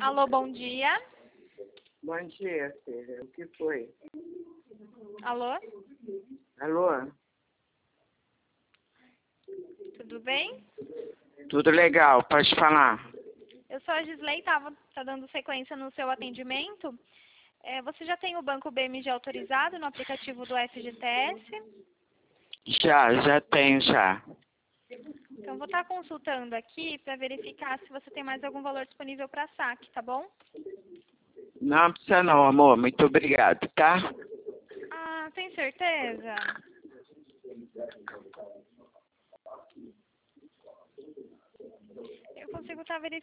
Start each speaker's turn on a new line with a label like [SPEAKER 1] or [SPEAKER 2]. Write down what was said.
[SPEAKER 1] Alô, bom dia.
[SPEAKER 2] Bom dia, filha. O que foi?
[SPEAKER 1] Alô,
[SPEAKER 2] Alô?
[SPEAKER 1] tudo bem?
[SPEAKER 2] Tudo legal, pode falar.
[SPEAKER 1] Eu sou a Gisley, tá dando sequência no seu atendimento. Você já tem o banco BMG autorizado no aplicativo do FGTS?
[SPEAKER 2] Já tenho, já.
[SPEAKER 1] Então, vou estar consultando aqui para verificar se você tem mais algum valor disponível para saque, tá bom?
[SPEAKER 2] Não precisa não, amor. Muito obrigado, tá?
[SPEAKER 1] Ah, tem certeza? Eu consigo estar verificando.